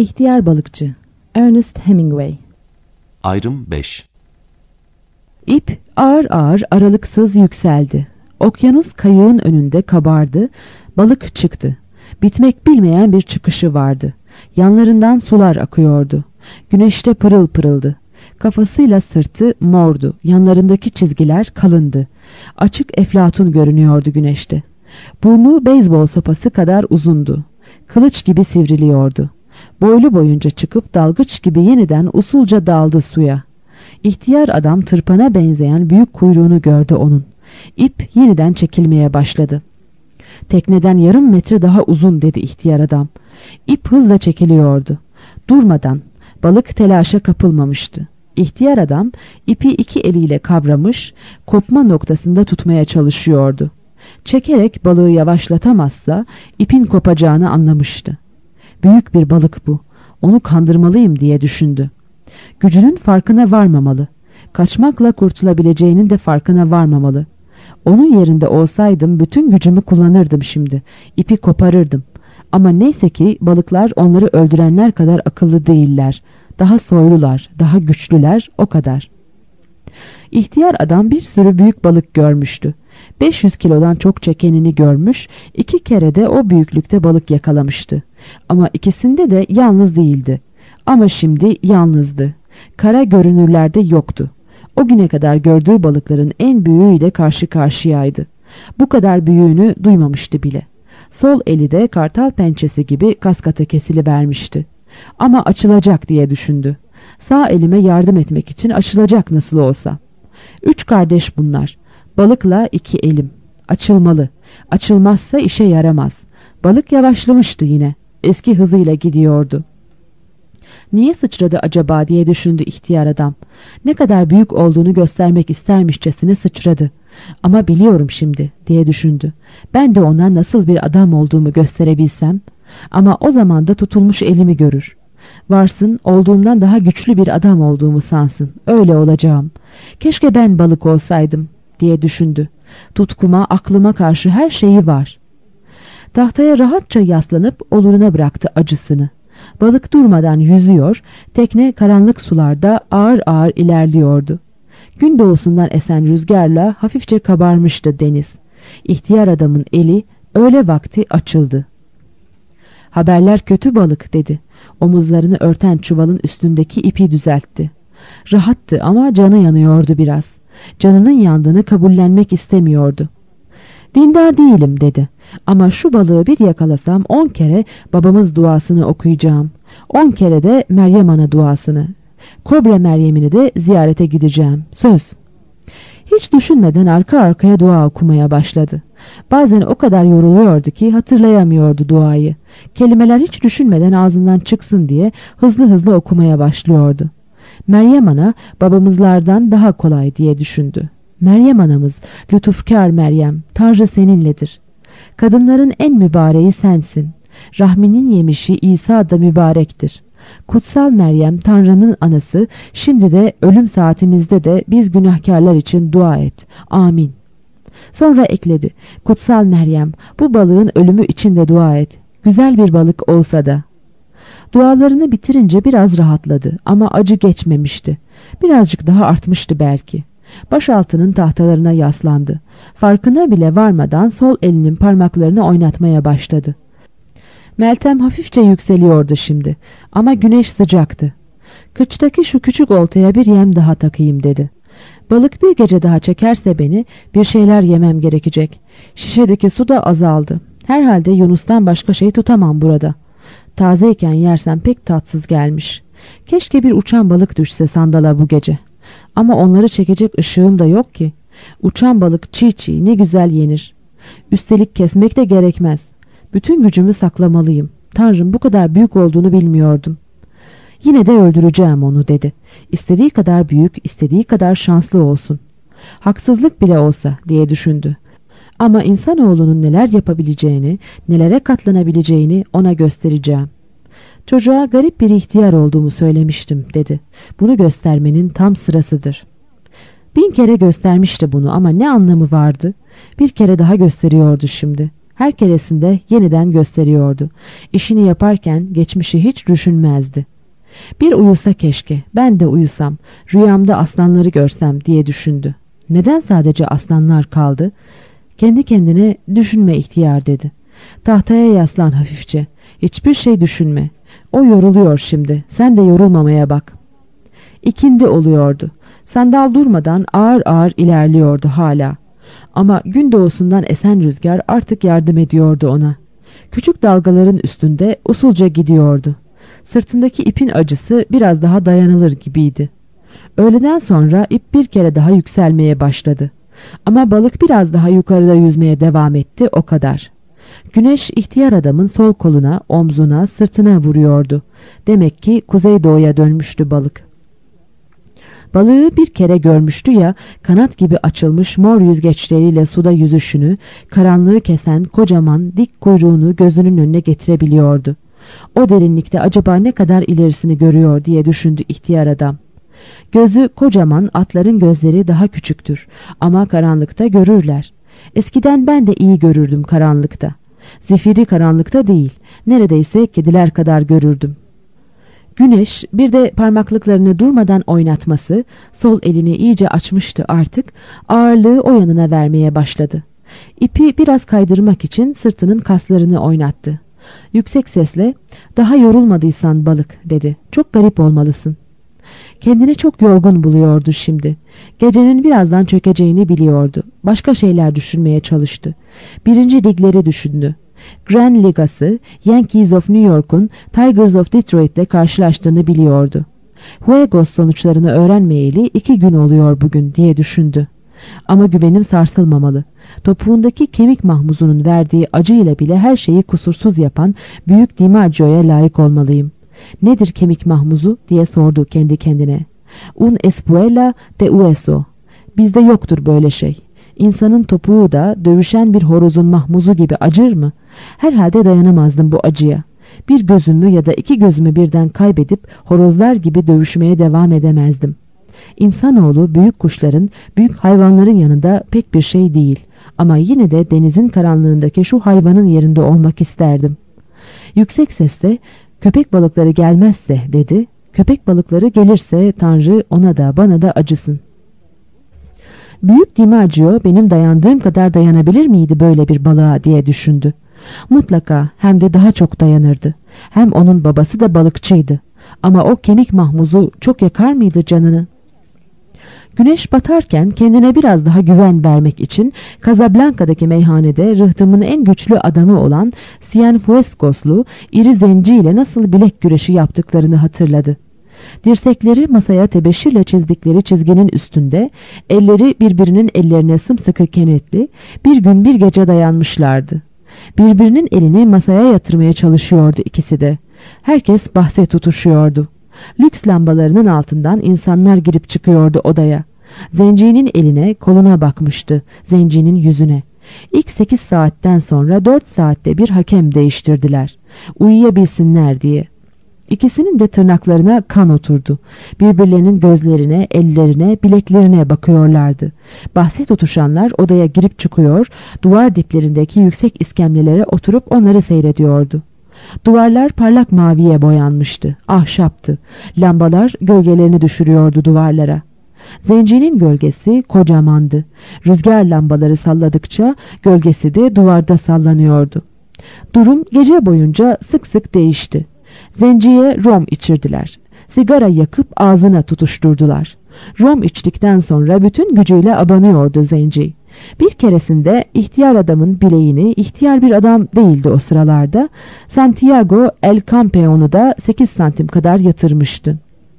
İhtiyar Balıkçı Ernest Hemingway. Ayrım 5. İp ağır ağır aralıksız yükseldi. Okyanus kayığın önünde kabardı. Balık çıktı. Bitmek bilmeyen bir çıkışı vardı. Yanlarından sular akıyordu. Güneşte pırıl pırıldı. Kafasıyla sırtı mordu. Yanlarındaki çizgiler kalındı. Açık eflatun görünüyordu güneşte. Burnu beyzbol sopası kadar uzundu. Kılıç gibi sivriliyordu. Boylu boyunca çıkıp dalgıç gibi yeniden usulca daldı suya. İhtiyar adam tırpana benzeyen büyük kuyruğunu gördü onun. İp yeniden çekilmeye başladı. Tekneden yarım metre daha uzun dedi ihtiyar adam. İp hızla çekiliyordu. Durmadan. Balık telaşa kapılmamıştı. İhtiyar adam ipi iki eliyle kavramış, kopma noktasında tutmaya çalışıyordu. Çekerek balığı yavaşlatamazsa ipin kopacağını anlamıştı. Büyük bir balık bu. Onu kandırmalıyım diye düşündü. Gücünün farkına varmamalı. Kaçmakla kurtulabileceğinin de farkına varmamalı. Onun yerinde olsaydım bütün gücümü kullanırdım şimdi. İpi koparırdım. Ama neyse ki balıklar onları öldürenler kadar akıllı değiller. Daha soylular, daha güçlüler, o kadar. İhtiyar adam bir sürü büyük balık görmüştü. 500 kilodan çok çekenini görmüş, 2 kere de o büyüklükte balık yakalamıştı. Ama ikisinde de yalnız değildi. Ama şimdi yalnızdı. Kara görünürlerde yoktu. O güne kadar gördüğü balıkların en büyüğüyle karşı karşıyaydı. Bu kadar büyüğünü duymamıştı bile. Sol eli de kartal pençesi gibi kaskata kesilivermişti. Ama açılacak diye düşündü. Sağ elime yardım etmek için açılacak nasıl olsa. 3 kardeş bunlar. Balıkla 2 elim. Açılmalı. Açılmazsa işe yaramaz. Balık yavaşlamıştı yine. Eski hızıyla gidiyordu. Niye sıçradı acaba diye düşündü ihtiyar adam. Ne kadar büyük olduğunu göstermek istermişçesine sıçradı. Ama biliyorum şimdi diye düşündü. Ben de ona nasıl bir adam olduğumu gösterebilsem. Ama o zaman da tutulmuş elimi görür. Varsın olduğumdan daha güçlü bir adam olduğumu sansın. Öyle olacağım. Keşke ben balık olsaydım diye düşündü. Tutkuma, aklıma karşı her şeyi var. Tahtaya rahatça yaslanıp oluruna bıraktı acısını. Balık durmadan yüzüyor, tekne karanlık sularda ağır ağır ilerliyordu. Gün doğusundan esen rüzgarla hafifçe kabarmıştı deniz. İhtiyar adamın eli öğle vakti açıldı. Haberler kötü balık dedi. Omuzlarını örten çuvalın üstündeki ipi düzeltti. Rahattı ama canı yanıyordu biraz. Canının yandığını kabullenmek istemiyordu. Dindar değilim dedi. Ama şu balığı bir yakalasam 10 kere babamız duasını okuyacağım. 10 kere de Meryem Ana duasını. Kobra Meryem'ini de ziyarete gideceğim. Söz. Hiç düşünmeden arka arkaya dua okumaya başladı. Bazen o kadar yoruluyordu ki hatırlayamıyordu duayı. Kelimeler hiç düşünmeden ağzından çıksın diye hızlı hızlı okumaya başlıyordu. Meryem Ana babamızlardan daha kolay diye düşündü. Meryem Anamız, lütufkar Meryem, Tanrı seninledir. Kadınların en mübareği sensin. Rahminin yemişi İsa da mübarektir. Kutsal Meryem, Tanrı'nın anası, şimdi de ölüm saatimizde de biz günahkarlar için dua et. Amin. Sonra ekledi. Kutsal Meryem, bu balığın ölümü için de dua et. Güzel bir balık olsa da. Dualarını bitirince biraz rahatladı ama acı geçmemişti. Birazcık daha artmıştı belki. Başaltının tahtalarına yaslandı. Farkına bile varmadan sol elinin parmaklarını oynatmaya başladı. Meltem hafifçe yükseliyordu şimdi ama güneş sıcaktı. Kıçtaki şu küçük oltaya bir yem daha takayım dedi. Balık bir gece daha çekerse beni bir şeyler yemem gerekecek. Şişedeki su da azaldı. Herhalde Yunus'tan başka şey tutamam burada. Tazeyken yersem pek tatsız gelmiş. Keşke bir uçan balık düşse sandala bu gece. Ama onları çekecek ışığım da yok ki. Uçan balık çiğ çiğ ne güzel yenir. Üstelik kesmek de gerekmez. Bütün gücümü saklamalıyım. Tanrım bu kadar büyük olduğunu bilmiyordum. Yine de öldüreceğim onu dedi. İstediği kadar büyük, istediği kadar şanslı olsun. Haksızlık bile olsa diye düşündü. Ama insanoğlunun neler yapabileceğini, nelere katlanabileceğini ona göstereceğim. Çocuğa garip bir ihtiyar olduğumu söylemiştim dedi. Bunu göstermenin tam sırasıdır. 1000 kere göstermişti bunu ama ne anlamı vardı? Bir kere daha gösteriyordu şimdi. Her keresinde yeniden gösteriyordu. İşini yaparken geçmişi hiç düşünmezdi. Bir uyusa keşke, ben de uyusam, rüyamda aslanları görsem diye düşündü. Neden sadece aslanlar kaldı? Kendi kendine düşünme ihtiyar dedi. Tahtaya yaslan hafifçe. Hiçbir şey düşünme. O yoruluyor şimdi. Sen de yorulmamaya bak. İkindi oluyordu. Sandal durmadan ağır ağır ilerliyordu hala. Ama gün doğusundan esen rüzgar artık yardım ediyordu ona. Küçük dalgaların üstünde usulca gidiyordu. Sırtındaki ipin acısı biraz daha dayanılır gibiydi. Öğleden sonra ip bir kere daha yükselmeye başladı. Ama balık biraz daha yukarıda yüzmeye devam etti, o kadar. Güneş ihtiyar adamın sol koluna, omzuna, sırtına vuruyordu. Demek ki kuzeydoğuya dönmüştü balık. Balığı bir kere görmüştü ya, kanat gibi açılmış mor yüzgeçleriyle suda yüzüşünü, karanlığı kesen kocaman dik kuyruğunu gözünün önüne getirebiliyordu. O derinlikte acaba ne kadar ilerisini görüyor diye düşündü ihtiyar adam. Gözü kocaman, atların gözleri daha küçüktür ama karanlıkta görürler. Eskiden ben de iyi görürdüm karanlıkta. Zifiri karanlıkta değil, neredeyse kediler kadar görürdüm. Güneş bir de parmaklıklarını durmadan oynatması, sol elini iyice açmıştı artık, ağırlığı o yanına vermeye başladı. İpi biraz kaydırmak için sırtının kaslarını oynattı. Yüksek sesle, "Daha yorulmadıysan balık," dedi. "Çok garip olmalısın." Kendini çok yorgun buluyordu şimdi. Gecenin birazdan çökeceğini biliyordu. Başka şeyler düşünmeye çalıştı. Birinci ligleri düşündü. Grand Ligası, Yankees of New York'un Tigers of Detroit'le karşılaştığını biliyordu. Juegos sonuçlarını öğrenmeyeli 2 gün oluyor bugün diye düşündü. Ama güvenim sarsılmamalı. Topuğundaki kemik mahmuzunun verdiği acıyla bile her şeyi kusursuz yapan Büyük DiMaggio'ya layık olmalıyım. "Nedir kemik mahmuzu?" diye sordu kendi kendine. "Un espuela de hueso." Bizde yoktur böyle şey. İnsanın topuğu da dövüşen bir horozun mahmuzu gibi acır mı? Herhalde dayanamazdım bu acıya. Bir gözümü ya da 2 gözümü birden kaybedip horozlar gibi dövüşmeye devam edemezdim. İnsanoğlu büyük kuşların, büyük hayvanların yanında pek bir şey değil. Ama yine de denizin karanlığındaki şu hayvanın yerinde olmak isterdim. Yüksek sesle, "Köpek balıkları gelmezse," dedi. "Köpek balıkları gelirse Tanrı ona da bana da acısın." Büyük DiMaggio benim dayandığım kadar dayanabilir miydi böyle bir balığa diye düşündü. Mutlaka, hem de daha çok dayanırdı. Hem onun babası da balıkçıydı. Ama o kemik mahmuzu çok yakar mıydı canını? Güneş batarken kendine biraz daha güven vermek için Casablanca'daki meyhanede rıhtımın en güçlü adamı olan Cienfuegos'lu iri zenci ile nasıl bilek güreşi yaptıklarını hatırladı. Dirsekleri masaya tebeşirle çizdikleri çizginin üstünde, elleri birbirinin ellerine sımsıkı kenetli, bir gün bir gece dayanmışlardı. Birbirinin elini masaya yatırmaya çalışıyordu ikisi de. Herkes bahse tutuşuyordu. Lüks lambalarının altından insanlar girip çıkıyordu odaya. Zencinin eline, koluna bakmıştı, zencinin yüzüne. İlk 8 saatten sonra 4 saatte bir hakem değiştirdiler. Uyuyabilsinler diye. İkisinin de tırnaklarına kan oturdu. Birbirlerinin gözlerine, ellerine, bileklerine bakıyorlardı. Bahse tutuşanlar odaya girip çıkıyor, duvar diplerindeki yüksek iskemlelere oturup onları seyrediyordu. Duvarlar parlak maviye boyanmıştı, ahşaptı. Lambalar gölgelerini düşürüyordu duvarlara. Zencinin gölgesi kocamandı. Rüzgar lambaları salladıkça gölgesi de duvarda sallanıyordu. Durum gece boyunca sık sık değişti. Zenciye rom içirdiler. Sigara yakıp ağzına tutuşturdular. Rom içtikten sonra bütün gücüyle abanıyordu zenci. Bir keresinde ihtiyar adamın bileğini, ihtiyar bir adam değildi o sıralarda, Santiago El Campeon'u da 8 santim kadar yatırmıştı.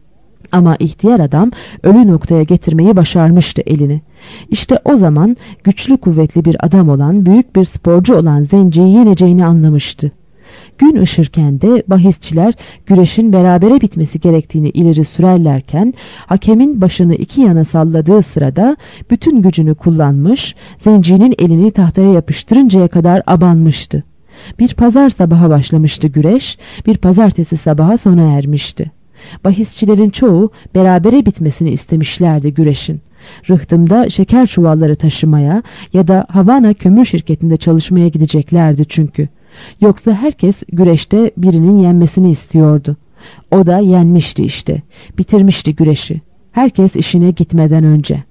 Ama ihtiyar adam ölü noktaya getirmeyi başarmıştı elini. İşte o zaman güçlü kuvvetli bir adam olan, büyük bir sporcu olan zenciyi yeneceğini anlamıştı. Gün ışırken de bahisçiler güreşin berabere bitmesi gerektiğini ileri sürerlerken, hakemin başını 2 yana salladığı sırada bütün gücünü kullanmış, zencinin elini tahtaya yapıştırıncaya kadar abanmıştı. Bir pazar sabaha başlamıştı güreş, bir pazartesi sabaha sona ermişti. Bahisçilerin çoğu berabere bitmesini istemişlerdi güreşin. Rıhtımda şeker çuvalları taşımaya ya da Havana kömür şirketinde çalışmaya gideceklerdi çünkü. Yoksa herkes güreşte birinin yenmesini istiyordu. O da yenmişti işte. Bitirmişti güreşi. Herkes işine gitmeden önce.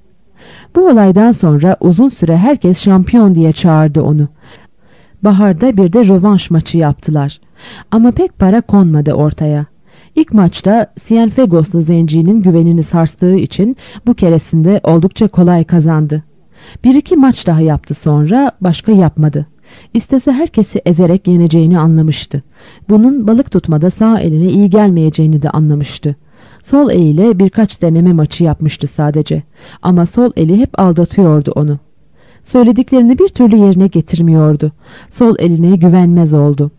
Bu olaydan sonra uzun süre herkes şampiyon diye çağırdı onu. Baharda bir de rövanş maçı yaptılar. Ama pek para konmadı ortaya. İlk maçta Cienfuegos'lu zencinin güvenini sarstığı için bu keresinde oldukça kolay kazandı. Bir iki maç daha yaptı, sonra başka yapmadı. İstese herkesi ezerek yeneceğini anlamıştı. Bunun balık tutmada sağ eline iyi gelmeyeceğini de anlamıştı. Sol eliyle birkaç deneme maçı yapmıştı sadece. Ama sol eli hep aldatıyordu onu. Söylediklerini bir türlü yerine getirmiyordu. Sol eline güvenmez oldu.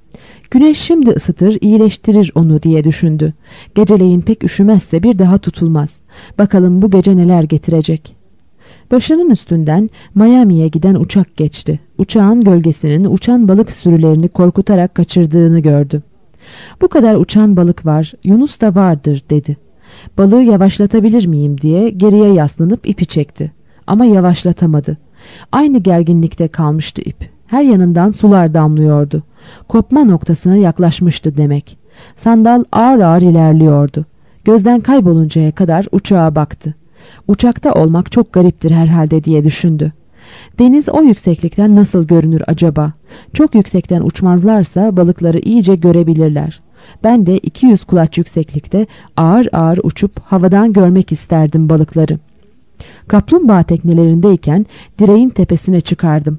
Güneş şimdi ısıtır, iyileştirir onu diye düşündü. Geceleyin pek üşümezse bir daha tutulmaz. Bakalım bu gece neler getirecek. Başının üstünden Miami'ye giden uçak geçti. Uçağın gölgesinin uçan balık sürülerini korkutarak kaçırdığını gördü. Bu kadar uçan balık var, Yunus da vardır dedi. Balığı yavaşlatabilir miyim diye geriye yaslanıp ipi çekti. Ama yavaşlatamadı. Aynı gerginlikte kalmıştı ip. Her yanından sular damlıyordu. Kopma noktasına yaklaşmıştı demek. Sandal ağır ağır ilerliyordu. Gözden kayboluncaya kadar uçağa baktı. Uçakta olmak çok gariptir herhalde diye düşündü. Deniz o yükseklikten nasıl görünür acaba? Çok yüksekten uçmazlarsa balıkları iyice görebilirler. Ben de 200 kulaç yükseklikte ağır ağır uçup havadan görmek isterdim balıkları. Kaplumbağa teknelerindeyken direğin tepesine çıkardım.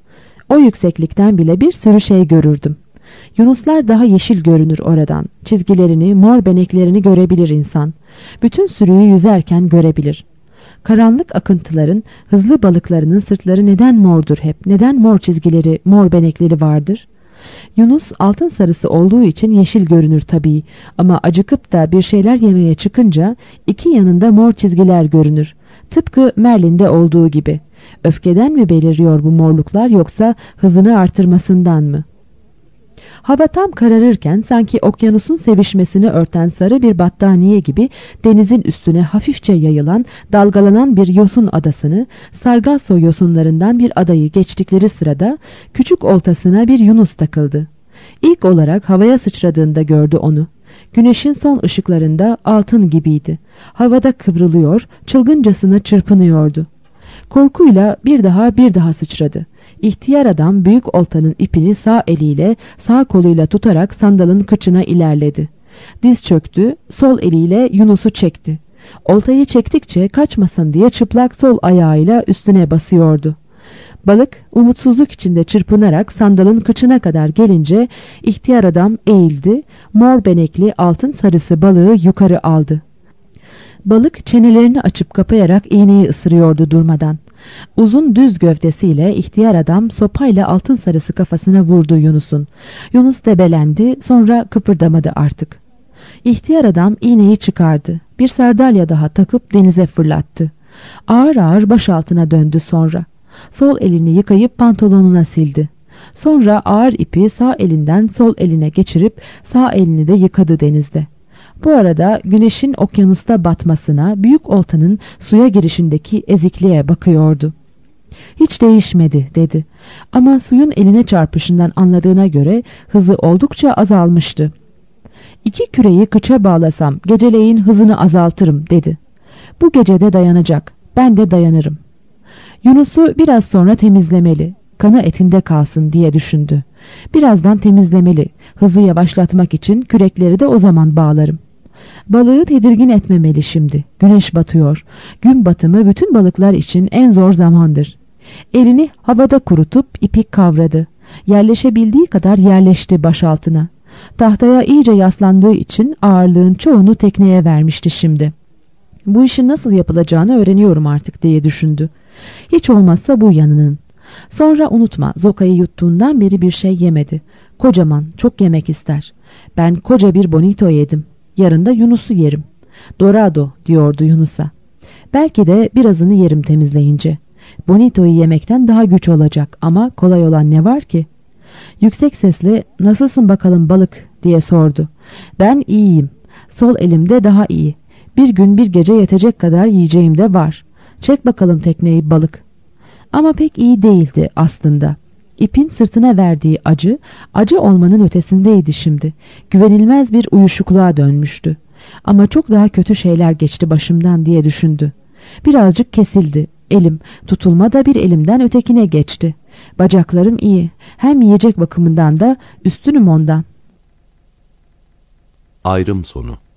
O yükseklikten bile bir sürü şey görürdüm. Yunuslar daha yeşil görünür oradan. Çizgilerini, mor beneklerini görebilir insan. Bütün sürüyü yüzerken görebilir. Karanlık akıntıların, hızlı balıklarının sırtları neden mordur hep? Neden mor çizgileri, mor benekleri vardır? Yunus altın sarısı olduğu için yeşil görünür tabii. Ama acıkıp da bir şeyler yemeye çıkınca iki yanında mor çizgiler görünür. Tıpkı Merlin'de olduğu gibi. Öfkeden mi beliriyor bu morluklar, yoksa hızını artırmasından mı? Hava tam kararırken sanki okyanusun sevişmesini örten sarı bir battaniye gibi denizin üstüne hafifçe yayılan, dalgalanan bir yosun adasını, Sargasso yosunlarından bir adayı geçtikleri sırada küçük oltasına bir yunus takıldı. İlk olarak havaya sıçradığında gördü onu. Güneşin son ışıklarında altın gibiydi. Havada kıvrılıyor, çılgıncasına çırpınıyordu. Korkuyla bir daha sıçradı. İhtiyar adam büyük oltanın ipini sağ eliyle, sağ koluyla tutarak sandalın kıçına ilerledi. Diz çöktü, sol eliyle Yunus'u çekti. Oltayı çektikçe kaçmasın diye çıplak sol ayağıyla üstüne basıyordu. Balık umutsuzluk içinde çırpınarak sandalın kıçına kadar gelince ihtiyar adam eğildi, mor benekli altın sarısı balığı yukarı aldı. Balık çenelerini açıp kapayarak iğneyi ısırıyordu durmadan. Uzun düz gövdesiyle ihtiyar adam sopayla altın sarısı kafasına vurdu Yunus'un. Yunus debelendi, sonra kıpırdamadı artık. İhtiyar adam iğneyi çıkardı. Bir sardalya daha takıp denize fırlattı. Ağır ağır baş altına döndü sonra. Sol elini yıkayıp pantolonuna sildi. Sonra ağır ipi sağ elinden sol eline geçirip sağ elini de yıkadı denizde. Bu arada güneşin okyanusta batmasına, büyük oltanın suya girişindeki ezikliğe bakıyordu. Hiç değişmedi dedi. Ama suyun eline çarpışından anladığına göre hızı oldukça azalmıştı. 2 küreyi kıça bağlasam geceleyin hızını azaltırım dedi. Bu gecede dayanacak. Ben de dayanırım. Yunus'u biraz sonra temizlemeli. Kanı etinde kalsın diye düşündü. Birazdan temizlemeli. Hızı yavaşlatmak için kürekleri de o zaman bağlarım. Balığı tedirgin etmemeli şimdi. Güneş batıyor. Gün batımı bütün balıklar için en zor zamandır. Elini havada kurutup ipik kavradı. Yerleşebildiği kadar yerleşti baş altına. Tahtaya iyice yaslandığı için ağırlığın çoğunu tekneye vermişti şimdi. Bu işin nasıl yapılacağını öğreniyorum artık diye düşündü. Hiç olmazsa bu yanının. Sonra unutma, zokayı yuttuğundan beri bir şey yemedi. Kocaman, çok yemek ister. Ben koca bir bonito yedim. Yarın da Yunus'u yerim. Dorado diyordu Yunus'a. Belki de birazını yerim temizleyince. Bonito'yu yemekten daha güç olacak ama kolay olan ne var ki? Yüksek sesle nasılsın bakalım balık diye sordu. Ben iyiyim. Sol elimde daha iyi. Bir gün bir gece yetecek kadar yiyeceğim de var. Çek bakalım tekneyi balık. Ama pek iyi değildi aslında. İpin sırtına verdiği acı, acı olmanın ötesindeydi şimdi. Güvenilmez bir uyuşukluğa dönmüştü. Ama çok daha kötü şeyler geçti başımdan diye düşündü. Birazcık kesildi. Elim, tutulma da bir elimden ötekine geçti. Bacaklarım iyi. Hem yiyecek bakımından da üstünüm ondan. Ayrım sonu.